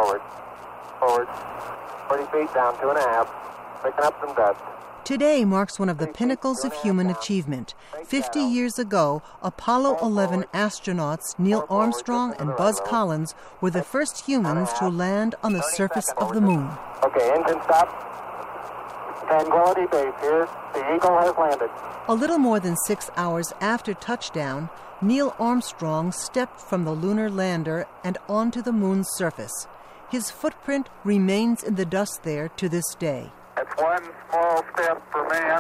forward. Forward. 40 feet down, 2.5. Picking up some dust. Today marks one of the pinnacles of human achievement. 50 years ago, Apollo 11 astronauts Neil Armstrong and Buzz Collins were the first humans to land on the surface of the moon. Okay, engine stop. Tranquility Base here. The Eagle has landed. A little more than 6 hours after touchdown, Neil Armstrong stepped from the lunar lander and onto the moon's surface. His footprint remains in the dust there to this day. That's one small step for man,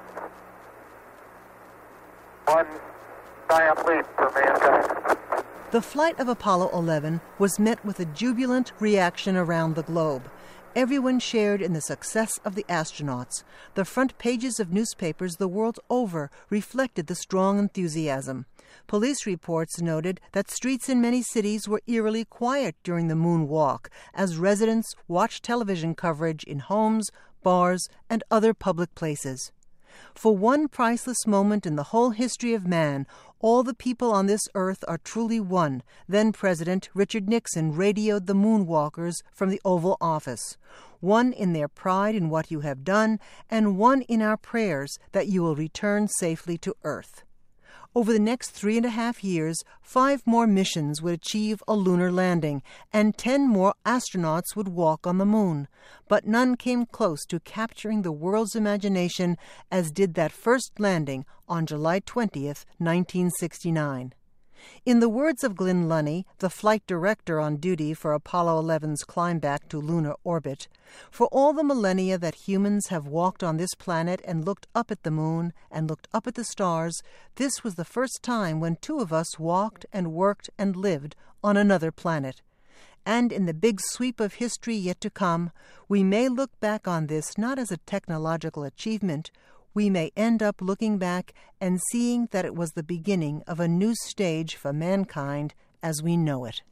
one giant leap for mankind. The flight of Apollo 11 was met with a jubilant reaction around the globe. Everyone shared in the success of the astronauts. The front pages of newspapers the world over reflected the strong enthusiasm. Police reports noted that streets in many cities were eerily quiet during the moonwalk as residents watched television coverage in homes, bars, and other public places. For one priceless moment in the whole history of man, all the people on this earth are truly one, then-President Richard Nixon radioed the moonwalkers from the Oval Office. One in their pride in what you have done, and one in our prayers that you will return safely to Earth. Over the next 3.5 years, 5 more missions would achieve a lunar landing, and 10 more astronauts would walk on the moon. But none came close to capturing the world's imagination as did that first landing on July 20th, 1969. In the words of Glynn Lunney, the flight director on duty for Apollo 11's climb back to lunar orbit, for all the millennia that humans have walked on this planet and looked up at the moon and looked up at the stars, this was the first time when 2 of us walked and worked and lived on another planet. And in the big sweep of history yet to come, we may look back on this not as a technological achievement. We may end up looking back and seeing that it was the beginning of a new stage for mankind as we know it.